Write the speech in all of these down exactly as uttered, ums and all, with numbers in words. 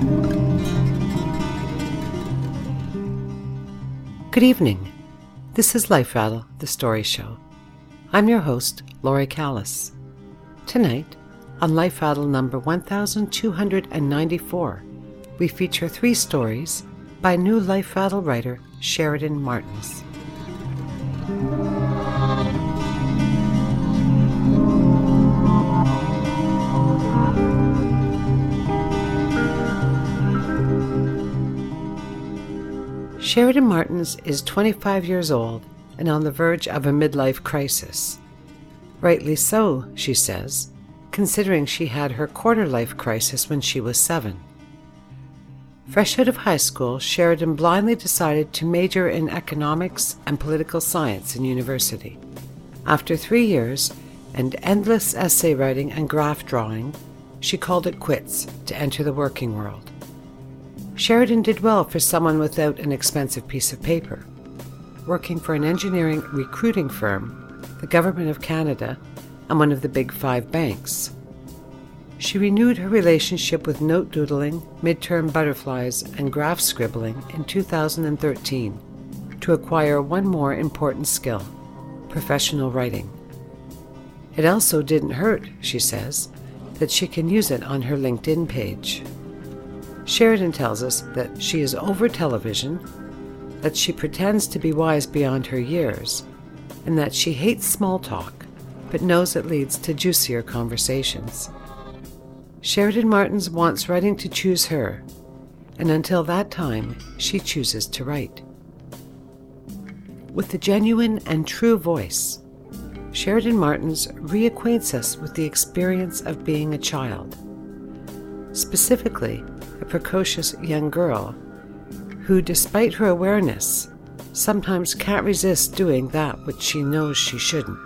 Good evening. This is Life Rattle, the story show. I'm your host, Laurie Callis. Tonight, on Life Rattle number one thousand two hundred ninety-four, we feature three stories by new Life Rattle writer Sheridan Martins. Sheridan Martins is twenty-five years old and on the verge of a midlife crisis. Rightly so, she says, considering she had her quarter-life crisis when she was seven. Fresh out of high school, Sheridan blindly decided to major in economics and political science in university. After three years and endless essay writing and graph drawing, she called it quits to enter the working world. Sheridan did well for someone without an expensive piece of paper, working for an engineering recruiting firm, the Government of Canada, and one of the big five banks. She renewed her relationship with note doodling, midterm butterflies, and graph scribbling in two thousand thirteen to acquire one more important skill, professional writing. It also didn't hurt, she says, that she can use it on her LinkedIn page. Sheridan tells us that she is over television, that she pretends to be wise beyond her years, and that she hates small talk, but knows it leads to juicier conversations. Sheridan Martins wants writing to choose her, and until that time, she chooses to write. With the genuine and true voice, Sheridan Martins reacquaints us with the experience of being a child, specifically a precocious young girl who, despite her awareness, sometimes can't resist doing that which she knows she shouldn't.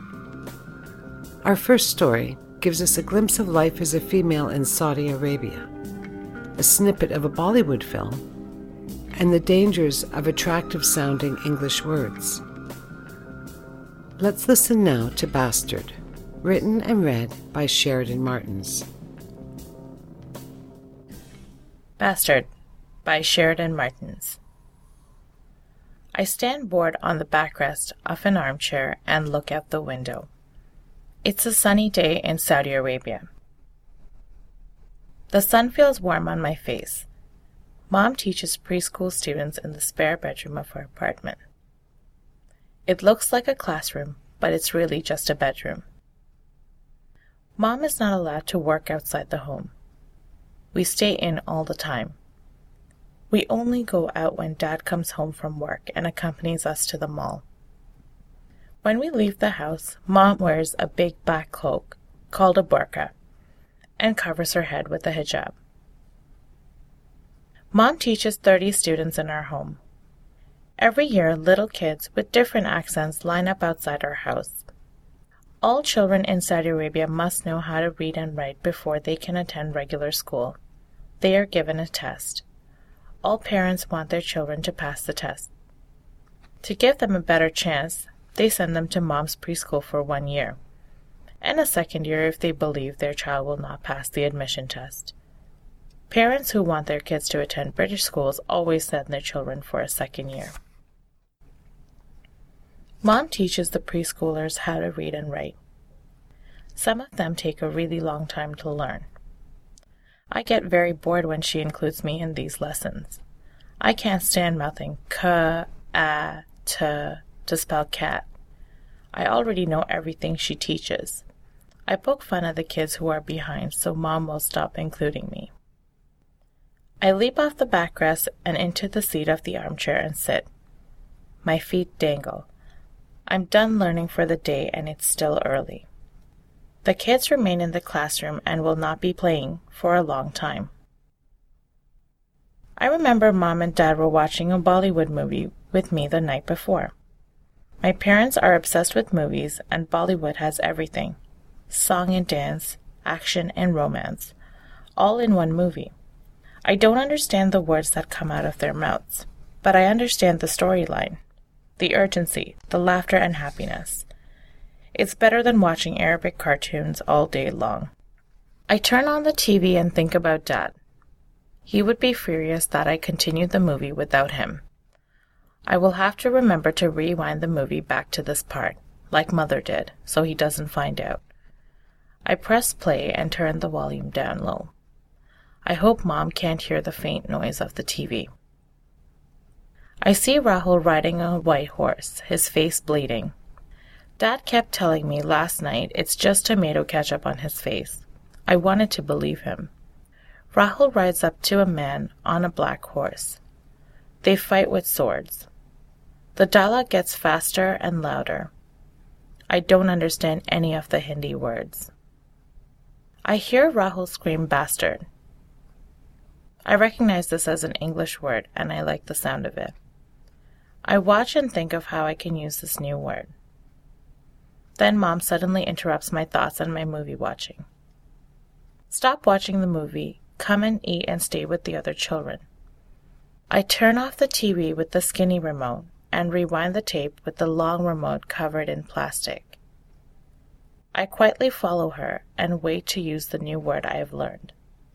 Our first story gives us a glimpse of life as a female in Saudi Arabia, a snippet of a Bollywood film, and the dangers of attractive-sounding English words. Let's listen now to Bastard, written and read by Sheridan Martins. Bastard by Sheridan Martins. I stand bored on the backrest of an armchair and look out the window. It's a sunny day in Saudi Arabia. The sun feels warm on my face. Mom teaches preschool students in the spare bedroom of her apartment. It looks like a classroom, but it's really just a bedroom. Mom is not allowed to work outside the home. We stay in all the time. We only go out when Dad comes home from work and accompanies us to the mall. When we leave the house, Mom wears a big black cloak, called a burqa, and covers her head with a hijab. Mom teaches thirty students in our home. Every year, little kids with different accents line up outside our house. All children in Saudi Arabia must know how to read and write before they can attend regular school. They are given a test. All parents want their children to pass the test. To give them a better chance, they send them to Mom's preschool for one year, and a second year if they believe their child will not pass the admission test. Parents who want their kids to attend British schools always send their children for a second year. Mom teaches the preschoolers how to read and write. Some of them take a really long time to learn. I get very bored when she includes me in these lessons. I can't stand mouthing k, a, t to spell cat. I already know everything she teaches. I poke fun at the kids who are behind, so Mom will stop including me. I leap off the backrest and into the seat of the armchair and sit. My feet dangle. I'm done learning for the day and it's still early. The kids remain in the classroom and will not be playing for a long time. I remember Mom and Dad were watching a Bollywood movie with me the night before. My parents are obsessed with movies, and Bollywood has everything: song and dance, action and romance, all in one movie. I don't understand the words that come out of their mouths, but I understand the storyline, the urgency, the laughter and happiness. It's better than watching Arabic cartoons all day long. I turn on the T V and think about Dad. He would be furious that I continued the movie without him. I will have to remember to rewind the movie back to this part, like Mother did, so he doesn't find out. I press play and turn the volume down low. I hope Mom can't hear the faint noise of the T V. I see Rahul riding a white horse, his face bleeding. Dad kept telling me last night it's just tomato ketchup on his face. I wanted to believe him. Rahul rides up to a man on a black horse. They fight with swords. The dialogue gets faster and louder. I don't understand any of the Hindi words. I hear Rahul scream bastard. I recognize this as an English word, and I like the sound of it. I watch and think of how I can use this new word. Then Mom suddenly interrupts my thoughts and my movie watching. Stop watching the movie, come and eat and stay with the other children. I turn off the T V with the skinny remote and rewind the tape with the long remote covered in plastic. I quietly follow her and wait to use the new word I have learned.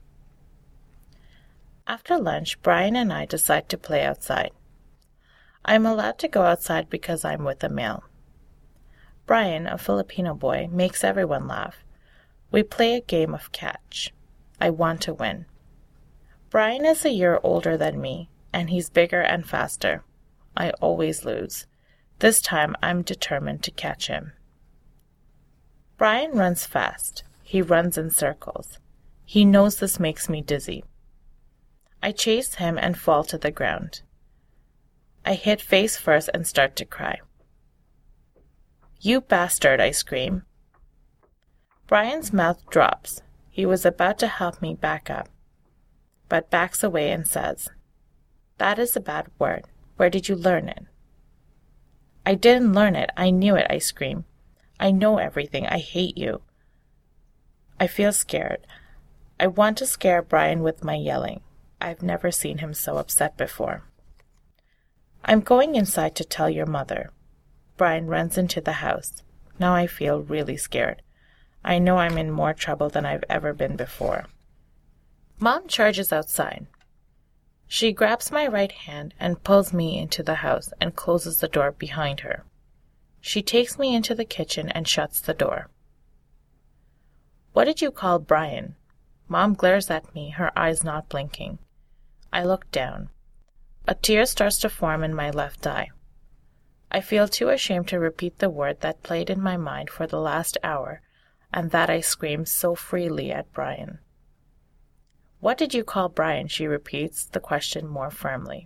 After lunch, Brian and I decide to play outside. I am allowed to go outside because I'm with a male. Brian, a Filipino boy, makes everyone laugh. We play a game of catch. I want to win. Brian is a year older than me, and he's bigger and faster. I always lose. This time I'm determined to catch him. Brian runs fast. He runs in circles. He knows this makes me dizzy. I chase him and fall to the ground. I hit face first and start to cry. You bastard, I scream. Brian's mouth drops. He was about to help me back up, but backs away and says, That is a bad word. Where did you learn it? I didn't learn it. I knew it, I scream. I know everything. I hate you. I feel scared. I want to scare Brian with my yelling. I've never seen him so upset before. I'm going inside to tell your mother. Brian runs into the house. Now I feel really scared. I know I'm in more trouble than I've ever been before. Mom charges outside. She grabs my right hand and pulls me into the house and closes the door behind her. She takes me into the kitchen and shuts the door. What did you call Brian? Mom glares at me, her eyes not blinking. I look down. A tear starts to form in my left eye. I feel too ashamed to repeat the word that played in my mind for the last hour, and that I screamed so freely at Brian. What did you call Brian? She repeats the question more firmly.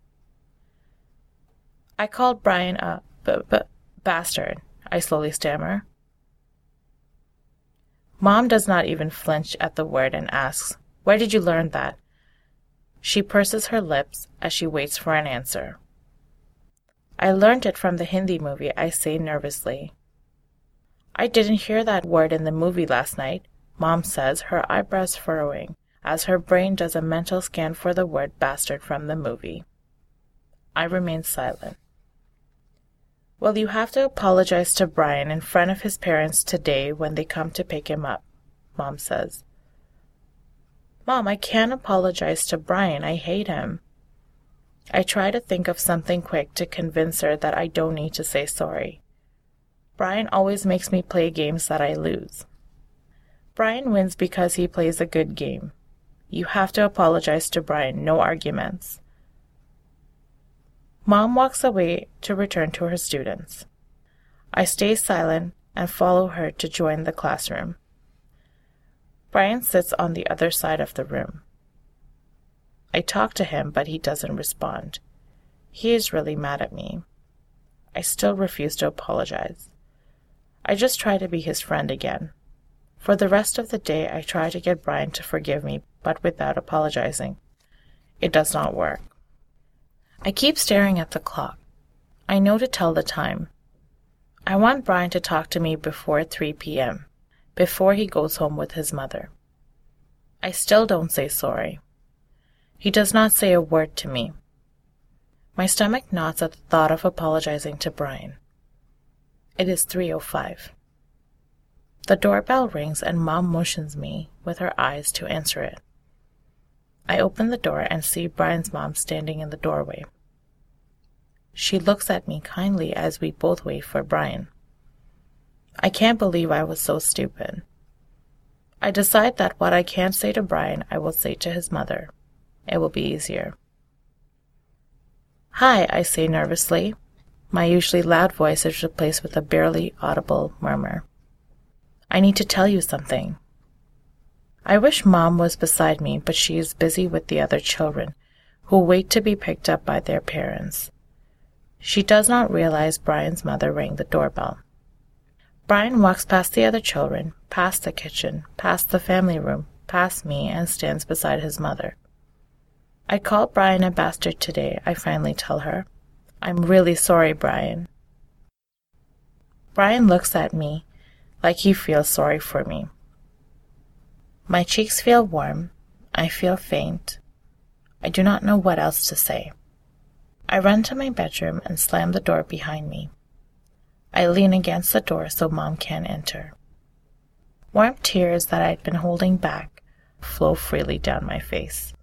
I called Brian a b-b-bastard, I slowly stammer. Mom does not even flinch at the word and asks, Where did you learn that? She purses her lips as she waits for an answer. I learned it from the Hindi movie, I say nervously. I didn't hear that word in the movie last night, Mom says, her eyebrows furrowing, as her brain does a mental scan for the word bastard from the movie. I remain silent. Well, you have to apologize to Brian in front of his parents today when they come to pick him up, Mom says. Mom, I can't apologize to Brian. I hate him. I try to think of something quick to convince her that I don't need to say sorry. Brian always makes me play games that I lose. Brian wins because he plays a good game. You have to apologize to Brian, no arguments. Mom walks away to return to her students. I stay silent and follow her to join the classroom. Brian sits on the other side of the room. I talk to him, but he doesn't respond. He is really mad at me. I still refuse to apologize. I just try to be his friend again. For the rest of the day, I try to get Brian to forgive me, but without apologizing. It does not work. I keep staring at the clock. I know to tell the time. I want Brian to talk to me before three p.m., before he goes home with his mother. I still don't say sorry. He does not say a word to me. My stomach knots at the thought of apologizing to Brian. It is three oh five. The doorbell rings and Mom motions me with her eyes to answer it. I open the door and see Brian's mom standing in the doorway. She looks at me kindly as we both wait for Brian. I can't believe I was so stupid. I decide that what I can't say to Brian, I will say to his mother. It will be easier. "Hi," I say nervously. My usually loud voice is replaced with a barely audible murmur. "I need to tell you something." I wish Mom was beside me, but she is busy with the other children, who wait to be picked up by their parents. She does not realize Brian's mother rang the doorbell. Brian walks past the other children, past the kitchen, past the family room, past me, and stands beside his mother. "I called Brian a bastard today," I finally tell her. "I'm really sorry, Brian." Brian looks at me like he feels sorry for me. My cheeks feel warm. I feel faint. I do not know what else to say. I run to my bedroom and slam the door behind me. I lean against the door so Mom can't enter. Warm tears that I'd been holding back flow freely down my face.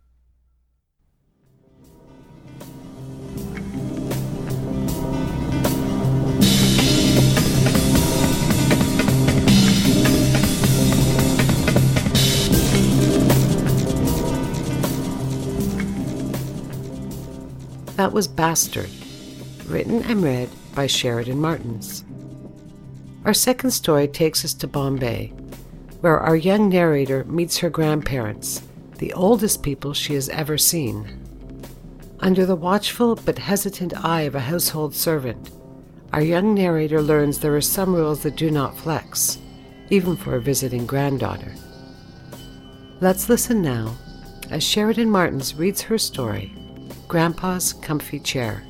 That was Bastard, written and read by Sheridan Martins. Our second story takes us to Bombay, where our young narrator meets her grandparents, the oldest people she has ever seen. Under the watchful but hesitant eye of a household servant, our young narrator learns there are some rules that do not flex, even for a visiting granddaughter. Let's listen now as Sheridan Martins reads her story, Grandpa's Comfy Chair.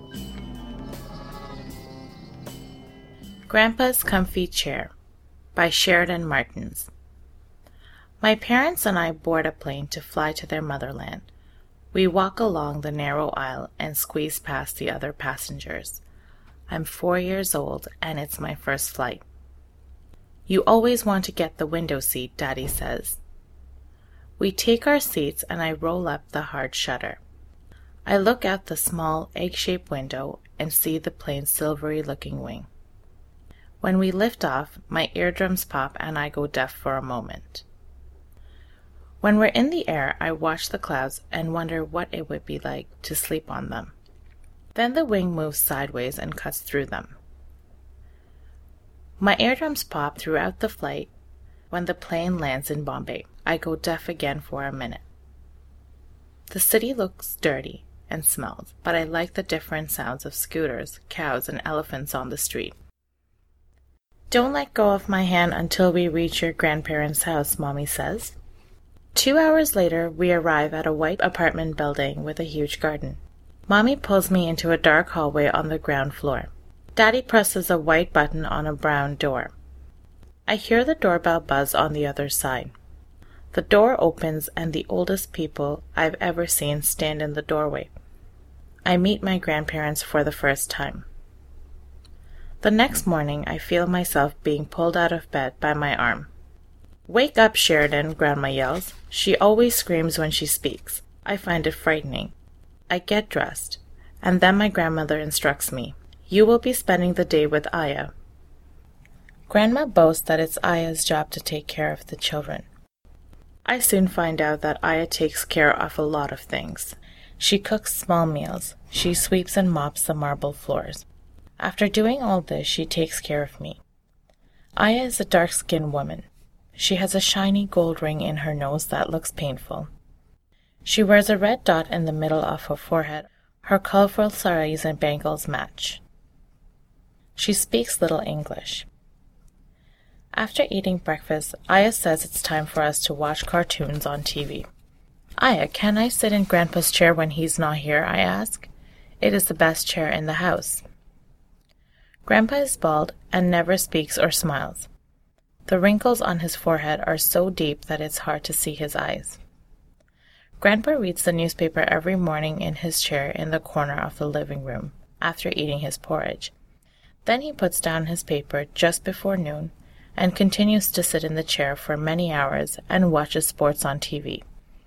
Grandpa's Comfy Chair by Sheridan Martins. My parents and I board a plane to fly to their motherland. We walk along the narrow aisle and squeeze past the other passengers. I'm four years old and it's my first flight. "You always want to get the window seat," Daddy says. We take our seats and I roll up the hard shutter. I look out the small, egg-shaped window and see the plane's silvery-looking wing. When we lift off, my eardrums pop and I go deaf for a moment. When we're in the air, I watch the clouds and wonder what it would be like to sleep on them. Then the wing moves sideways and cuts through them. My eardrums pop throughout the flight. When the plane lands in Bombay, I go deaf again for a minute. The city looks dirty and smells, but I like the different sounds of scooters, cows, and elephants on the street. "Don't let go of my hand until we reach your grandparents' house," Mommy says. Two hours later, we arrive at a white apartment building with a huge garden. Mommy pulls me into a dark hallway on the ground floor. Daddy presses a white button on a brown door. I hear the doorbell buzz on the other side. The door opens and the oldest people I've ever seen stand in the doorway. I meet my grandparents for the first time. The next morning, I feel myself being pulled out of bed by my arm. "Wake up, Sheridan," Grandma yells. She always screams when she speaks. I find it frightening. I get dressed, and then my grandmother instructs me, "You will be spending the day with Aya." Grandma boasts that it's Aya's job to take care of the children. I soon find out that Aya takes care of a lot of things. She cooks small meals. She sweeps and mops the marble floors. After doing all this, she takes care of me. Aya is a dark-skinned woman. She has a shiny gold ring in her nose that looks painful. She wears a red dot in the middle of her forehead. Her colorful saris and bangles match. She speaks little English. After eating breakfast, Aya says it's time for us to watch cartoons on T V. "Aya, can I sit in Grandpa's chair when he's not here?" I ask. It is the best chair in the house. Grandpa is bald and never speaks or smiles. The wrinkles on his forehead are so deep that it's hard to see his eyes. Grandpa reads the newspaper every morning in his chair in the corner of the living room after eating his porridge. Then he puts down his paper just before noon and continues to sit in the chair for many hours and watches sports on T V.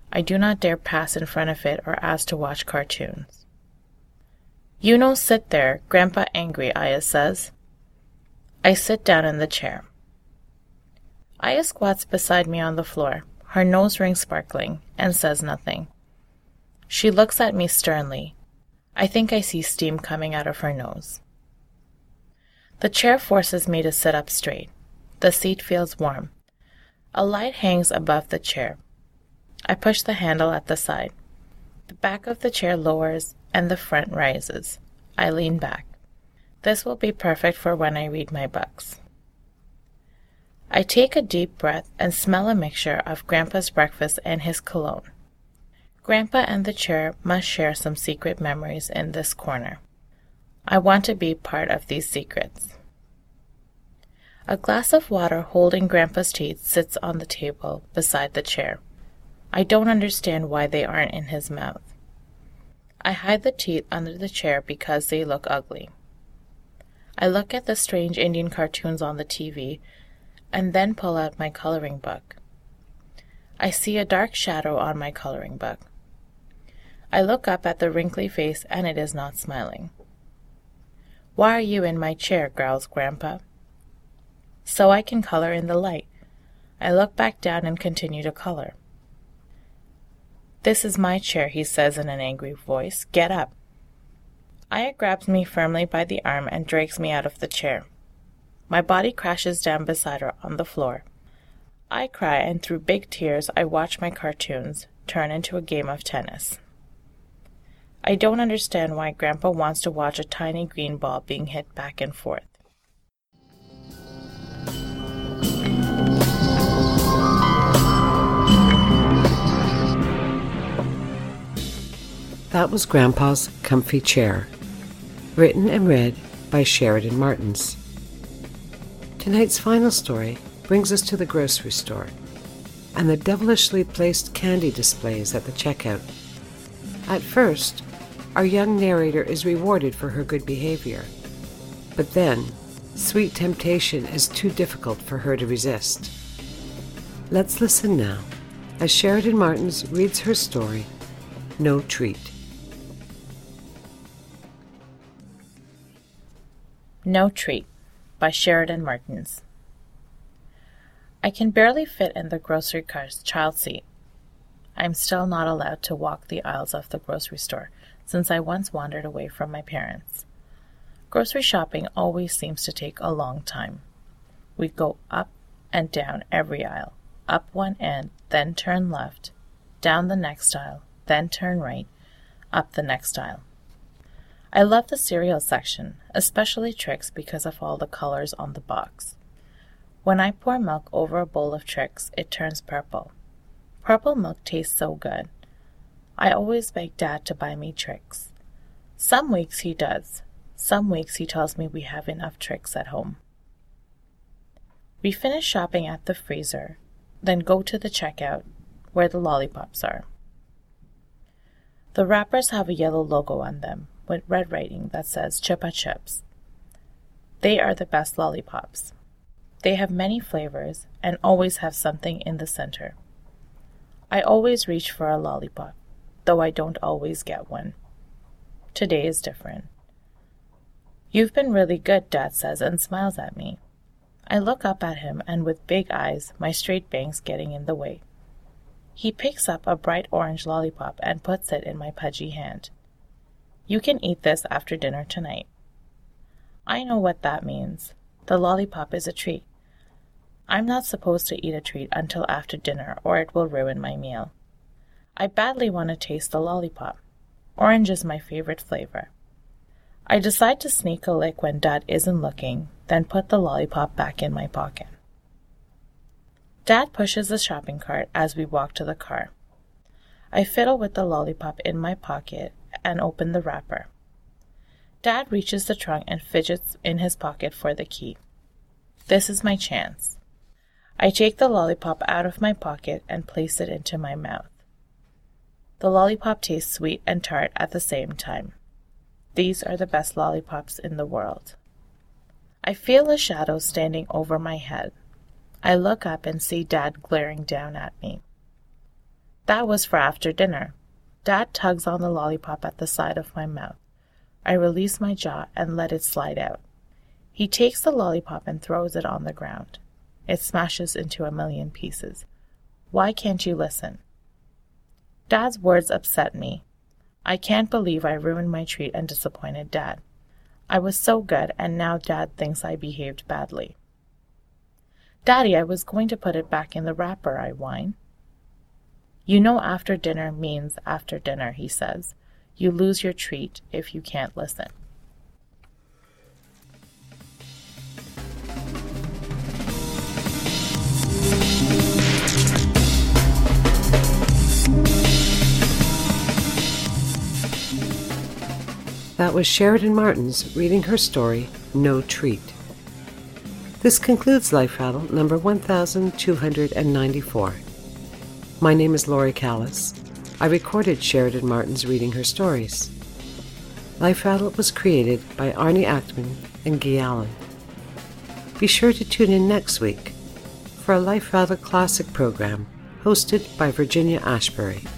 I do not dare pass in front of it or ask to watch cartoons. "You no sit there, Grandpa angry," Aya says. I sit down in the chair. Aya squats beside me on the floor, her nose ring sparkling, and says nothing. She looks at me sternly. I think I see steam coming out of her nose. The chair forces me to sit up straight. The seat feels warm. A light hangs above the chair. I push the handle at the side. The back of the chair lowers and the front rises. I lean back. This will be perfect for when I read my books. I take a deep breath and smell a mixture of Grandpa's breakfast and his cologne. Grandpa and the chair must share some secret memories in this corner. I want to be part of these secrets. A glass of water holding Grandpa's teeth sits on the table beside the chair. I don't understand why they aren't in his mouth. I hide the teeth under the chair because they look ugly. I look at the strange Indian cartoons on the T V and then pull out my coloring book. I see a dark shadow on my coloring book. I look up at the wrinkly face and it is not smiling. "Why are you in my chair?" growls Grandpa. "So I can color in the light." I look back down and continue to color. "This is my chair," he says in an angry voice. "Get up." Aya grabs me firmly by the arm and drags me out of the chair. My body crashes down beside her on the floor. I cry, and through big tears I watch my cartoons turn into a game of tennis. I don't understand why Grandpa wants to watch a tiny green ball being hit back and forth. That was Grandpa's Comfy Chair, written and read by Sheridan Martins. Tonight's final story brings us to the grocery store and the devilishly placed candy displays at the checkout. At first, our young narrator is rewarded for her good behavior, but then, sweet temptation is too difficult for her to resist. Let's listen now as Sheridan Martins reads her story, No Treat. No Treat by Sheridan Martins. I can barely fit in the grocery cart's child seat. I'm still not allowed to walk the aisles of the grocery store since I once wandered away from my parents. Grocery shopping always seems to take a long time. We go up and down every aisle, up one end, then turn left, down the next aisle, then turn right, up the next aisle. I love the cereal section, especially Trix, because of all the colors on the box. When I pour milk over a bowl of Trix, it turns purple. Purple milk tastes so good. I always beg Dad to buy me Trix. Some weeks he does. Some weeks he tells me we have enough Trix at home. We finish shopping at the freezer, then go to the checkout, where the lollipops are. The wrappers have a yellow logo on them, with red writing that says Chupa Chups. They are the best lollipops. They have many flavors and always have something in the center. I always reach for a lollipop, though I don't always get one. Today is different. "You've been really good," Dad says and smiles at me. I look up at him and with big eyes, my straight bangs getting in the way. He picks up a bright orange lollipop and puts it in my pudgy hand. "You can eat this after dinner tonight." I know what that means. The lollipop is a treat. I'm not supposed to eat a treat until after dinner or it will ruin my meal. I badly want to taste the lollipop. Orange is my favorite flavor. I decide to sneak a lick when Dad isn't looking, then put the lollipop back in my pocket. Dad pushes the shopping cart as we walk to the car. I fiddle with the lollipop in my pocket and open the wrapper. Dad reaches the trunk and fidgets in his pocket for the key. This is my chance. I take the lollipop out of my pocket and place it into my mouth. The lollipop tastes sweet and tart at the same time. These are the best lollipops in the world. I feel a shadow standing over my head. I look up and see Dad glaring down at me. That was for after dinner. Dad tugs on the lollipop at the side of my mouth. I release my jaw and let it slide out. He takes the lollipop and throws it on the ground. It smashes into a million pieces. Why can't you listen? Dad's words upset me. I can't believe I ruined my treat and disappointed Dad. I was so good, and now Dad thinks I behaved badly. Daddy, I was going to put it back in the wrapper, I whine. You know after dinner means after dinner, he says. You lose your treat if you can't listen. That was Sheridan Martins reading her story, No Treat. This concludes Life Rattle number one thousand two hundred ninety-four. My name is Lori Callis. I recorded Sheridan Martins reading her stories. Life Rattle was created by Arnie Ackman and Guy Allen. Be sure to tune in next week for a Life Rattle Classic program hosted by Virginia Ashbury.